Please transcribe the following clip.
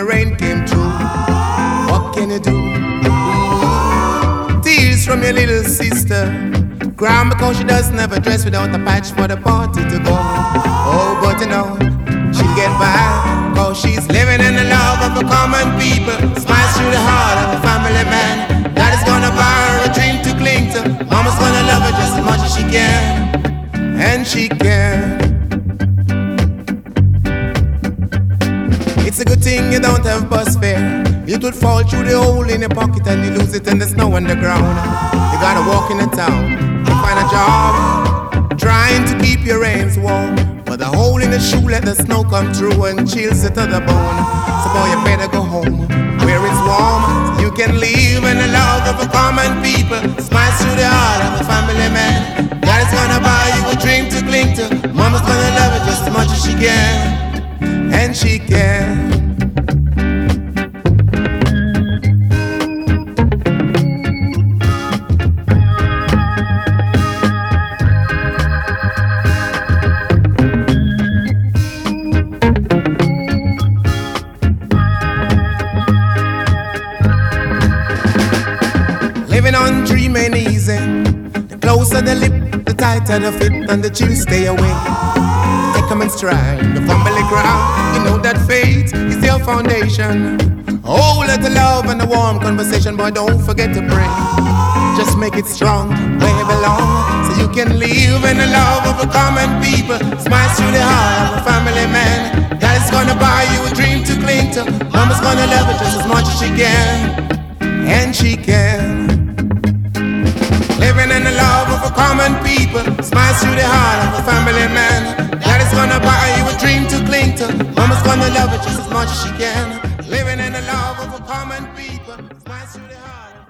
the rain came through. What can you do? Tears from your little sister, crying because she doesn't have a dress without a patch for the party to go. Oh, but you know, she'll get by, cause she's living in the love of a common people. Smiles through the heart of a family man. Daddy's gonna buy her a dream to cling to. Mama's gonna love her just as much as she can, and she can. It's a good thing you don't have bus fare. It would fall through the hole in your pocket and you lose it in the snow on the ground. You gotta walk in the town to find a job, trying to keep your reins warm. But the hole in the shoe let the snow come through and chills it to the bone. So boy, you better go home where it's warm, so you can live in the love of a common people. Smiles through the heart of a family man. Daddy's gonna buy you a dream to cling to. Mama's gonna love it just as much as she can, and she can. Living on dream ain't easy. The closer the lip, the tighter the fit, and the chill stay away. Take 'em in stride, the family ground. You know that faith is your foundation. Oh, let the love and the warm conversation, boy, don't forget to pray. Just make it strong where you belong, so you can live in the love of a common people. Smiles through the heart of a family man. Daddy's gonna buy you a dream to cling to. Mama's gonna love it just as much as she can, and she can. Living in the love of a common people. Smiles through the heart of a family man. Daddy's gonna buy you a dream to cling to. Mama's gonna love it just as much as she can. Living in the love of a common people. Smiles through the heart.